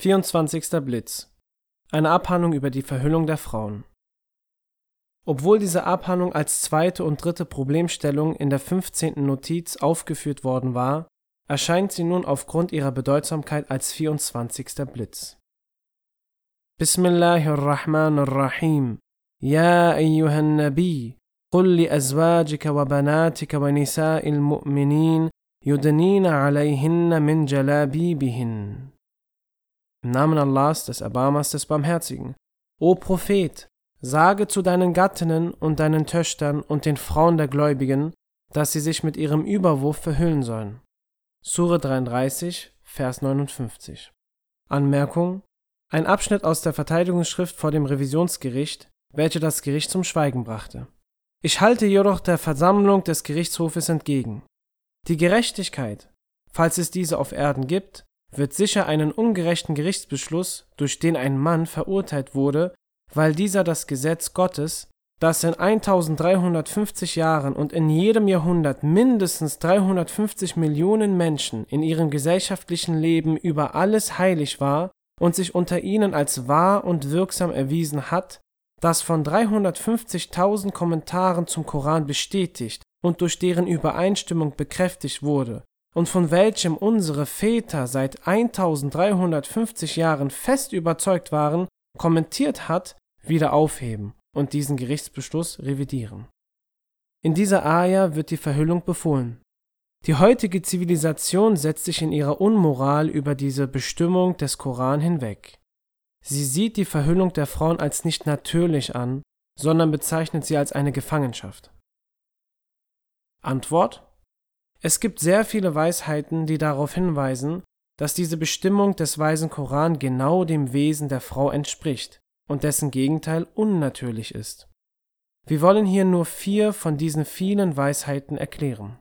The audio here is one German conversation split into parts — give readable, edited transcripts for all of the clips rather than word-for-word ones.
24. Blitz. Eine Abhandlung über die Verhüllung der Frauen. Obwohl diese Abhandlung als zweite und dritte Problemstellung in der 15. Notiz aufgeführt worden war, erscheint sie nun aufgrund ihrer Bedeutsamkeit als 24. Blitz. Bismillahirrahmanirrahim. Ya ayyuhan Nabi, qul li azwajika wa banatika wa nisa'il mu'minin yudnina alayhinna min jalabibihin. Im Namen Allahs, des Erbarmers, des Barmherzigen. O Prophet, sage zu deinen Gattinnen und deinen Töchtern und den Frauen der Gläubigen, dass sie sich mit ihrem Überwurf verhüllen sollen. Sure 33, Vers 59. Anmerkung: Ein Abschnitt aus der Verteidigungsschrift vor dem Revisionsgericht, welche das Gericht zum Schweigen brachte. Ich halte jedoch der Versammlung des Gerichtshofes entgegen. Die Gerechtigkeit, falls es diese auf Erden gibt, wird sicher einen ungerechten Gerichtsbeschluss, durch den ein Mann verurteilt wurde, weil dieser das Gesetz Gottes, das in 1350 Jahren und in jedem Jahrhundert mindestens 350 Millionen Menschen in ihrem gesellschaftlichen Leben über alles heilig war und sich unter ihnen als wahr und wirksam erwiesen hat, das von 350.000 Kommentaren zum Koran bestätigt und durch deren Übereinstimmung bekräftigt wurde und von welchem unsere Väter seit 1350 Jahren fest überzeugt waren, kommentiert hat, wieder aufheben und diesen Gerichtsbeschluss revidieren. In dieser Aja wird die Verhüllung befohlen. Die heutige Zivilisation setzt sich in ihrer Unmoral über diese Bestimmung des Koran hinweg. Sie sieht die Verhüllung der Frauen als nicht natürlich an, sondern bezeichnet sie als eine Gefangenschaft. Antwort: Es gibt sehr viele Weisheiten, die darauf hinweisen, dass diese Bestimmung des weisen Koran genau dem Wesen der Frau entspricht und dessen Gegenteil unnatürlich ist. Wir wollen hier nur 4 von diesen vielen Weisheiten erklären.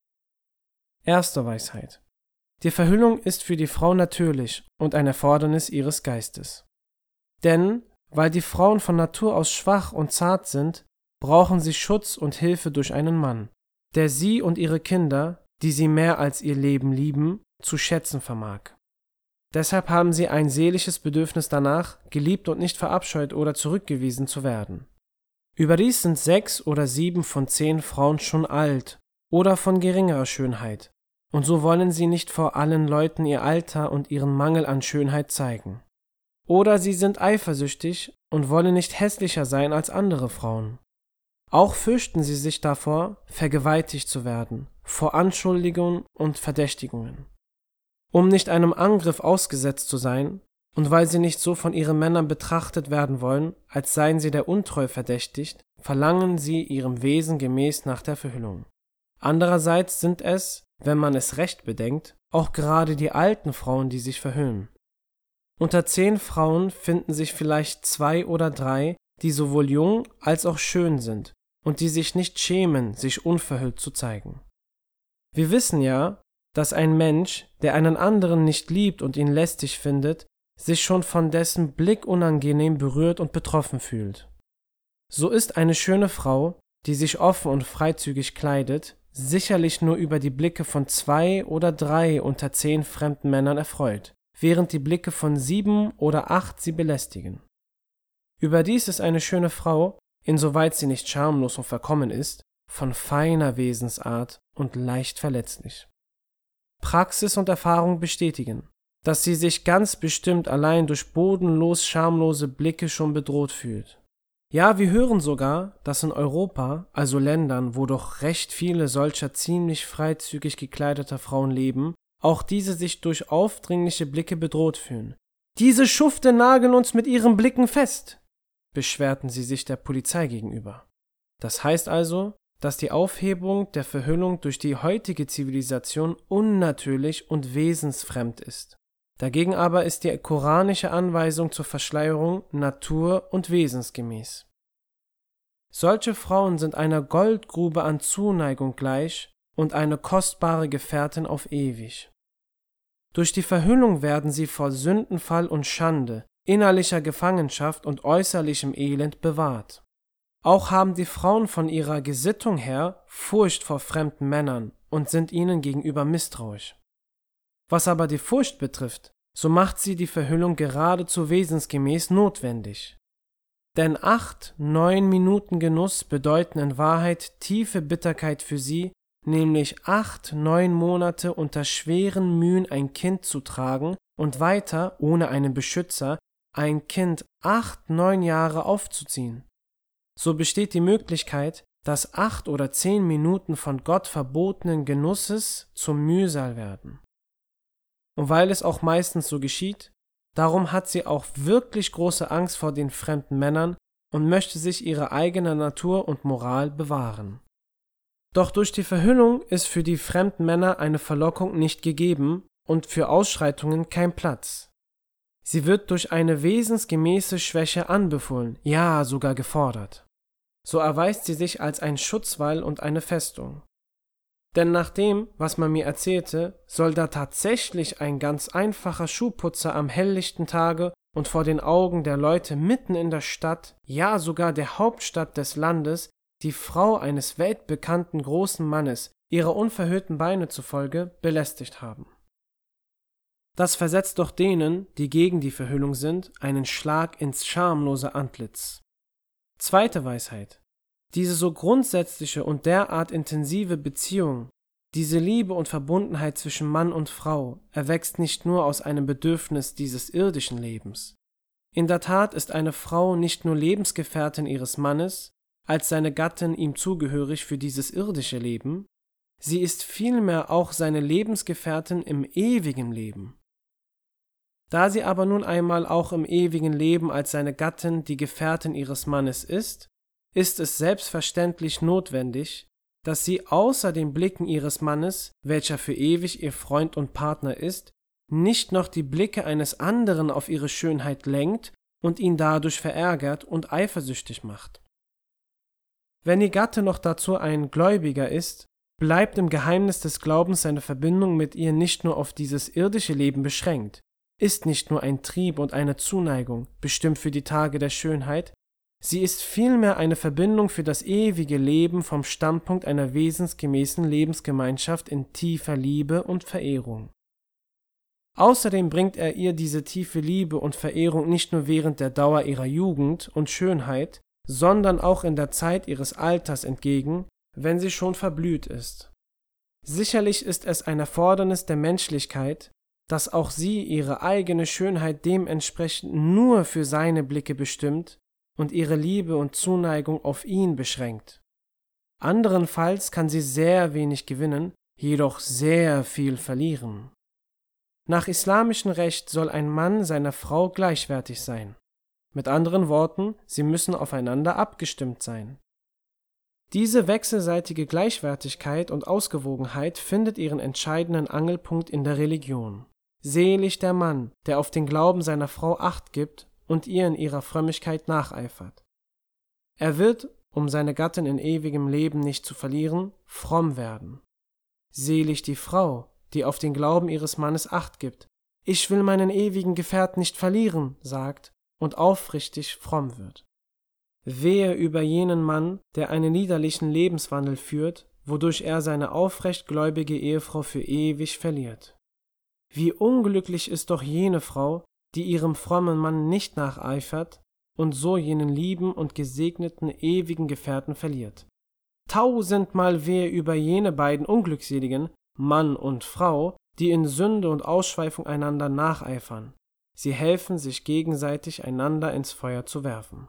Erste Weisheit: Die Verhüllung ist für die Frau natürlich und ein Erfordernis ihres Geistes. Denn, weil die Frauen von Natur aus schwach und zart sind, brauchen sie Schutz und Hilfe durch einen Mann, der sie und ihre Kinder, die sie mehr als ihr Leben lieben, zu schätzen vermag. Deshalb haben sie ein seelisches Bedürfnis danach, geliebt und nicht verabscheut oder zurückgewiesen zu werden. Überdies sind 6 oder 7 von 10 Frauen schon alt oder von geringerer Schönheit, und so wollen sie nicht vor allen Leuten ihr Alter und ihren Mangel an Schönheit zeigen. Oder sie sind eifersüchtig und wollen nicht hässlicher sein als andere Frauen. Auch fürchten sie sich davor, vergewaltigt zu werden, vor Anschuldigungen und Verdächtigungen. Um nicht einem Angriff ausgesetzt zu sein und weil sie nicht so von ihren Männern betrachtet werden wollen, als seien sie der Untreue verdächtigt, verlangen sie ihrem Wesen gemäß nach der Verhüllung. Andererseits sind es, wenn man es recht bedenkt, auch gerade die alten Frauen, die sich verhüllen. Unter 10 Frauen finden sich vielleicht 2 oder 3, die sowohl jung als auch schön sind und die sich nicht schämen, sich unverhüllt zu zeigen. Wir wissen ja, dass ein Mensch, der einen anderen nicht liebt und ihn lästig findet, sich schon von dessen Blick unangenehm berührt und betroffen fühlt. So ist eine schöne Frau, die sich offen und freizügig kleidet, sicherlich nur über die Blicke von 2 oder 3 unter 10 fremden Männern erfreut, während die Blicke von 7 oder 8 sie belästigen. Überdies ist eine schöne Frau, insoweit sie nicht schamlos und verkommen ist, von feiner Wesensart und leicht verletzlich. Praxis und Erfahrung bestätigen, dass sie sich ganz bestimmt allein durch bodenlos schamlose Blicke schon bedroht fühlt. Ja, wir hören sogar, dass in Europa, also Ländern, wo doch recht viele solcher ziemlich freizügig gekleideter Frauen leben, auch diese sich durch aufdringliche Blicke bedroht fühlen. »Diese Schufte nageln uns mit ihren Blicken fest«, beschwerten sie sich der Polizei gegenüber. Das heißt also, dass die Aufhebung der Verhüllung durch die heutige Zivilisation unnatürlich und wesensfremd ist. Dagegen aber ist die koranische Anweisung zur Verschleierung natur- und wesensgemäß. Solche Frauen sind einer Goldgrube an Zuneigung gleich und eine kostbare Gefährtin auf ewig. Durch die Verhüllung werden sie vor Sündenfall und Schande, innerlicher Gefangenschaft und äußerlichem Elend bewahrt. Auch haben die Frauen von ihrer Gesittung her Furcht vor fremden Männern und sind ihnen gegenüber misstrauisch. Was aber die Furcht betrifft, so macht sie die Verhüllung geradezu wesensgemäß notwendig. Denn 8-9 Minuten Genuss bedeuten in Wahrheit tiefe Bitterkeit für sie, nämlich 8-9 Monate unter schweren Mühen ein Kind zu tragen und weiter, ohne einen Beschützer, ein Kind 8-9 Jahre aufzuziehen. So besteht die Möglichkeit, dass 8 oder 10 Minuten von Gott verbotenen Genusses zum Mühsal werden. Und weil es auch meistens so geschieht, darum hat sie auch wirklich große Angst vor den fremden Männern und möchte sich ihre eigene Natur und Moral bewahren. Doch durch die Verhüllung ist für die fremden Männer eine Verlockung nicht gegeben und für Ausschreitungen kein Platz. Sie wird durch eine wesensgemäße Schwäche anbefohlen, ja sogar gefordert. So erweist sie sich als ein Schutzwall und eine Festung. Denn nach dem, was man mir erzählte, soll da tatsächlich ein ganz einfacher Schuhputzer am helllichten Tage und vor den Augen der Leute mitten in der Stadt, ja sogar der Hauptstadt des Landes, die Frau eines weltbekannten großen Mannes, ihrer unverhüllten Beine zufolge, belästigt haben. Das versetzt doch denen, die gegen die Verhüllung sind, einen Schlag ins schamlose Antlitz. Zweite Weisheit. Diese so grundsätzliche und derart intensive Beziehung, diese Liebe und Verbundenheit zwischen Mann und Frau erwächst nicht nur aus einem Bedürfnis dieses irdischen Lebens. In der Tat ist eine Frau nicht nur Lebensgefährtin ihres Mannes, als seine Gattin ihm zugehörig für dieses irdische Leben, sie ist vielmehr auch seine Lebensgefährtin im ewigen Leben. Da sie aber nun einmal auch im ewigen Leben als seine Gattin die Gefährtin ihres Mannes ist es selbstverständlich notwendig, dass sie außer den Blicken ihres Mannes, welcher für ewig ihr Freund und Partner ist, nicht noch die Blicke eines anderen auf ihre Schönheit lenkt und ihn dadurch verärgert und eifersüchtig macht. Wenn ihr Gatte noch dazu ein Gläubiger ist, bleibt im Geheimnis des Glaubens seine Verbindung mit ihr nicht nur auf dieses irdische Leben beschränkt, ist nicht nur ein Trieb und eine Zuneigung, bestimmt für die Tage der Schönheit, sie ist vielmehr eine Verbindung für das ewige Leben vom Standpunkt einer wesensgemäßen Lebensgemeinschaft in tiefer Liebe und Verehrung. Außerdem bringt er ihr diese tiefe Liebe und Verehrung nicht nur während der Dauer ihrer Jugend und Schönheit, sondern auch in der Zeit ihres Alters entgegen, wenn sie schon verblüht ist. Sicherlich ist es ein Erfordernis der Menschlichkeit, dass auch sie ihre eigene Schönheit dementsprechend nur für seine Blicke bestimmt und ihre Liebe und Zuneigung auf ihn beschränkt. Anderenfalls kann sie sehr wenig gewinnen, jedoch sehr viel verlieren. Nach islamischem Recht soll ein Mann seiner Frau gleichwertig sein. Mit anderen Worten, sie müssen aufeinander abgestimmt sein. Diese wechselseitige Gleichwertigkeit und Ausgewogenheit findet ihren entscheidenden Angelpunkt in der Religion. Selig der Mann, der auf den Glauben seiner Frau Acht gibt und ihr in ihrer Frömmigkeit nacheifert. Er wird, um seine Gattin in ewigem Leben nicht zu verlieren, fromm werden. Selig die Frau, die auf den Glauben ihres Mannes Acht gibt, ich will meinen ewigen Gefährten nicht verlieren, sagt und aufrichtig fromm wird. Wehe über jenen Mann, der einen liederlichen Lebenswandel führt, wodurch er seine aufrechtgläubige Ehefrau für ewig verliert. Wie unglücklich ist doch jene Frau, die ihrem frommen Mann nicht nacheifert und so jenen lieben und gesegneten ewigen Gefährten verliert. 1000-mal wehe über jene beiden Unglückseligen, Mann und Frau, die in Sünde und Ausschweifung einander nacheifern. Sie helfen sich gegenseitig, einander ins Feuer zu werfen.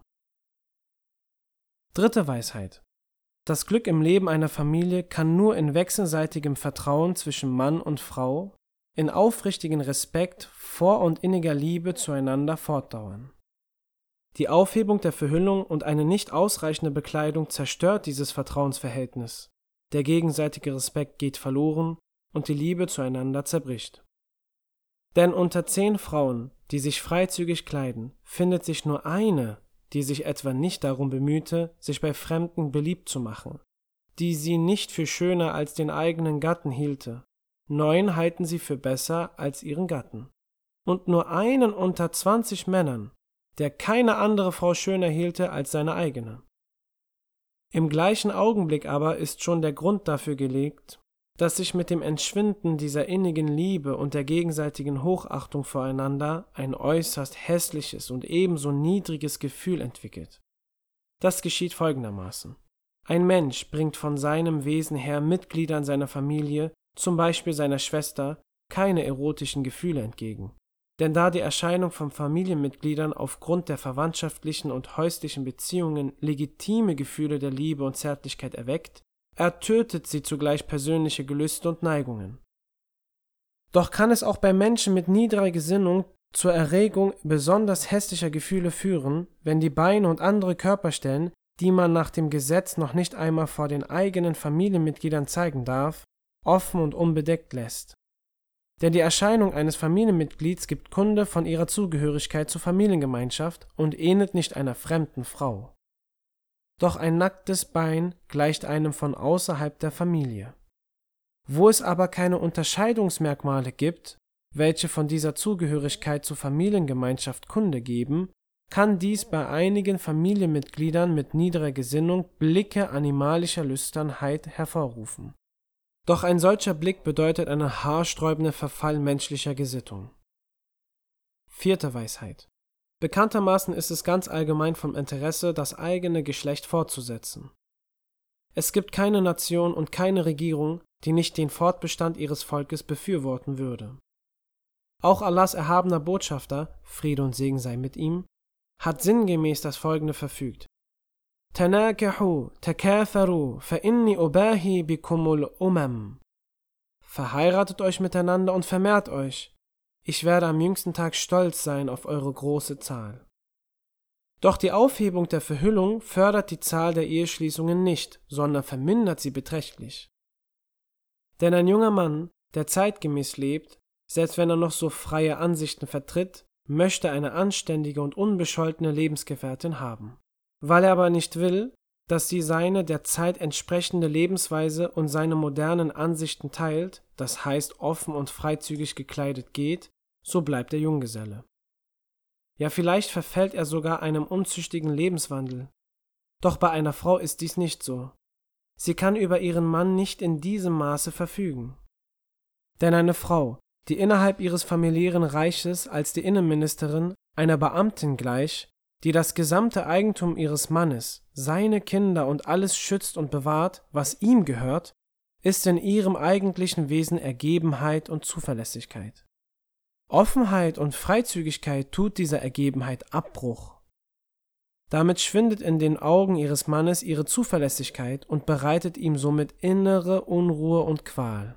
Dritte Weisheit. Das Glück im Leben einer Familie kann nur in wechselseitigem Vertrauen zwischen Mann und Frau, in aufrichtigen Respekt, vor und inniger Liebe zueinander fortdauern. Die Aufhebung der Verhüllung und eine nicht ausreichende Bekleidung zerstört dieses Vertrauensverhältnis. Der gegenseitige Respekt geht verloren und die Liebe zueinander zerbricht. Denn unter 10 Frauen, die sich freizügig kleiden, findet sich nur eine, die sich etwa nicht darum bemühte, sich bei Fremden beliebt zu machen, die sie nicht für schöner als den eigenen Gatten hielte. 9 halten sie für besser als ihren Gatten. Und nur einen unter 20 Männern, der keine andere Frau schöner hielte als seine eigene. Im gleichen Augenblick aber ist schon der Grund dafür gelegt, dass sich mit dem Entschwinden dieser innigen Liebe und der gegenseitigen Hochachtung voreinander ein äußerst hässliches und ebenso niedriges Gefühl entwickelt. Das geschieht folgendermaßen: Ein Mensch bringt von seinem Wesen her Mitgliedern seiner Familie, zum Beispiel seiner Schwester, keine erotischen Gefühle entgegen. Denn da die Erscheinung von Familienmitgliedern aufgrund der verwandtschaftlichen und häuslichen Beziehungen legitime Gefühle der Liebe und Zärtlichkeit erweckt, ertötet sie zugleich persönliche Gelüste und Neigungen. Doch kann es auch bei Menschen mit niederer Gesinnung zur Erregung besonders hässlicher Gefühle führen, wenn die Beine und andere Körperstellen, die man nach dem Gesetz noch nicht einmal vor den eigenen Familienmitgliedern zeigen darf, offen und unbedeckt lässt. Denn die Erscheinung eines Familienmitglieds gibt Kunde von ihrer Zugehörigkeit zur Familiengemeinschaft und ähnelt nicht einer fremden Frau. Doch ein nacktes Bein gleicht einem von außerhalb der Familie. Wo es aber keine Unterscheidungsmerkmale gibt, welche von dieser Zugehörigkeit zur Familiengemeinschaft Kunde geben, kann dies bei einigen Familienmitgliedern mit niederer Gesinnung Blicke animalischer Lüsternheit hervorrufen. Doch ein solcher Blick bedeutet einen haarsträubenden Verfall menschlicher Gesittung. 4. Weisheit. Bekanntermaßen ist es ganz allgemein vom Interesse, das eigene Geschlecht fortzusetzen. Es gibt keine Nation und keine Regierung, die nicht den Fortbestand ihres Volkes befürworten würde. Auch Allahs erhabener Botschafter, Friede und Segen sei mit ihm, hat sinngemäß das Folgende verfügt: Tanakahu, takatharu, fa inni ubahi bikumul umam. Verheiratet euch miteinander und vermehrt euch. Ich werde am jüngsten Tag stolz sein auf eure große Zahl. Doch die Aufhebung der Verhüllung fördert die Zahl der Eheschließungen nicht, sondern vermindert sie beträchtlich. Denn ein junger Mann, der zeitgemäß lebt, selbst wenn er noch so freie Ansichten vertritt, möchte eine anständige und unbescholtene Lebensgefährtin haben. Weil er aber nicht will, dass sie seine der Zeit entsprechende Lebensweise und seine modernen Ansichten teilt, das heißt offen und freizügig gekleidet geht, so bleibt er Junggeselle. Ja, vielleicht verfällt er sogar einem unzüchtigen Lebenswandel. Doch bei einer Frau ist dies nicht so. Sie kann über ihren Mann nicht in diesem Maße verfügen. Denn eine Frau, die innerhalb ihres familiären Reiches als die Innenministerin einer Beamtin gleich, die das gesamte Eigentum ihres Mannes, seine Kinder und alles schützt und bewahrt, was ihm gehört, ist in ihrem eigentlichen Wesen Ergebenheit und Zuverlässigkeit. Offenheit und Freizügigkeit tut dieser Ergebenheit Abbruch. Damit schwindet in den Augen ihres Mannes ihre Zuverlässigkeit und bereitet ihm somit innere Unruhe und Qual.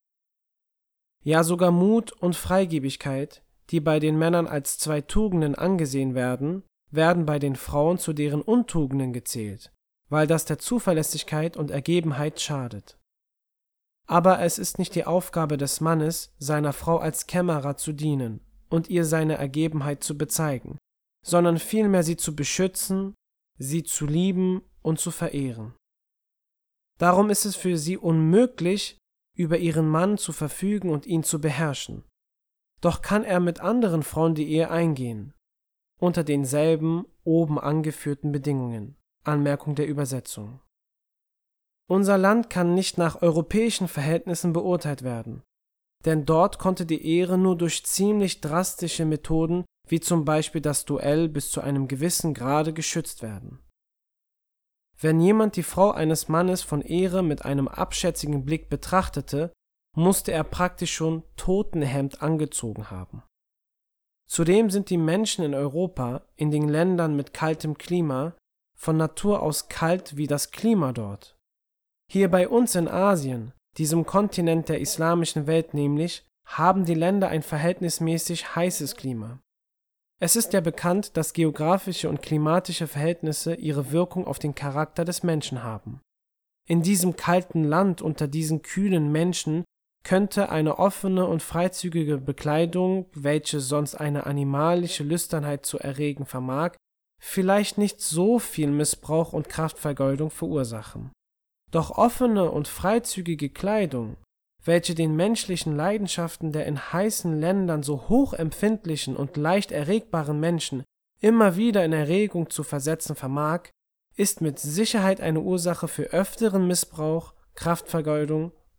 Ja, sogar Mut und Freigebigkeit, die bei den Männern als zwei Tugenden angesehen werden bei den Frauen zu deren Untugenden gezählt, weil das der Zuverlässigkeit und Ergebenheit schadet. Aber es ist nicht die Aufgabe des Mannes, seiner Frau als Kämmerer zu dienen und ihr seine Ergebenheit zu bezeigen, sondern vielmehr sie zu beschützen, sie zu lieben und zu verehren. Darum ist es für sie unmöglich, über ihren Mann zu verfügen und ihn zu beherrschen. Doch kann er mit anderen Frauen die Ehe eingehen, unter denselben oben angeführten Bedingungen. Anmerkung der Übersetzung. Unser Land kann nicht nach europäischen Verhältnissen beurteilt werden, denn dort konnte die Ehe nur durch ziemlich drastische Methoden, wie zum Beispiel das Duell, bis zu einem gewissen Grade geschützt werden. Wenn jemand die Frau eines Mannes von Ehre mit einem abschätzigen Blick betrachtete, musste er praktisch schon Totenhemd angezogen haben. Zudem sind die Menschen in Europa, in den Ländern mit kaltem Klima, von Natur aus kalt wie das Klima dort. Hier bei uns in Asien, diesem Kontinent der islamischen Welt nämlich, haben die Länder ein verhältnismäßig heißes Klima. Es ist ja bekannt, dass geografische und klimatische Verhältnisse ihre Wirkung auf den Charakter des Menschen haben. In diesem kalten Land unter diesen kühlen Menschen könnte eine offene und freizügige Bekleidung, welche sonst eine animalische Lüsternheit zu erregen vermag, vielleicht nicht so viel Missbrauch und Kraftvergeudung verursachen. Doch offene und freizügige Kleidung, welche den menschlichen Leidenschaften der in heißen Ländern so hochempfindlichen und leicht erregbaren Menschen immer wieder in Erregung zu versetzen vermag, ist mit Sicherheit eine Ursache für öfteren Missbrauch, Kraftvergeudung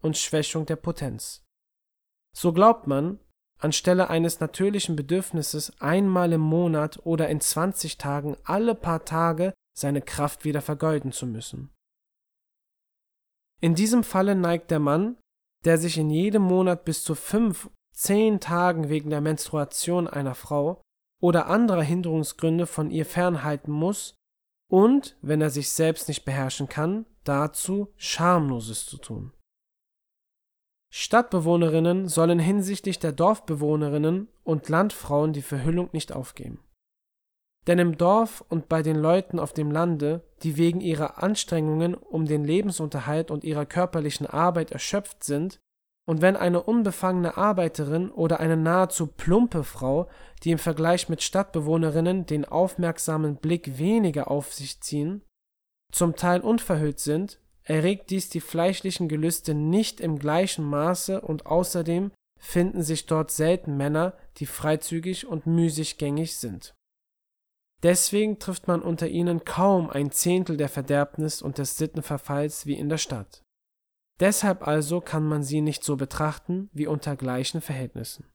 und Schwächung der Potenz. So glaubt man, anstelle eines natürlichen Bedürfnisses einmal im Monat oder in 20 Tagen alle paar Tage seine Kraft wieder vergeuden zu müssen. In diesem Falle neigt der Mann, der sich in jedem Monat bis zu 5-10 Tagen wegen der Menstruation einer Frau oder anderer Hinderungsgründe von ihr fernhalten muss und, wenn er sich selbst nicht beherrschen kann, dazu, Schamloses zu tun. Stadtbewohnerinnen sollen hinsichtlich der Dorfbewohnerinnen und Landfrauen die Verhüllung nicht aufgeben. Denn im Dorf und bei den Leuten auf dem Lande, die wegen ihrer Anstrengungen um den Lebensunterhalt und ihrer körperlichen Arbeit erschöpft sind, und wenn eine unbefangene Arbeiterin oder eine nahezu plumpe Frau, die im Vergleich mit Stadtbewohnerinnen den aufmerksamen Blick weniger auf sich ziehen, zum Teil unverhüllt sind, erregt dies die fleischlichen Gelüste nicht im gleichen Maße und außerdem finden sich dort selten Männer, die freizügig und müßiggängig sind. Deswegen trifft man unter ihnen kaum 1/10 der Verderbnis und des Sittenverfalls wie in der Stadt. Deshalb also kann man sie nicht so betrachten wie unter gleichen Verhältnissen.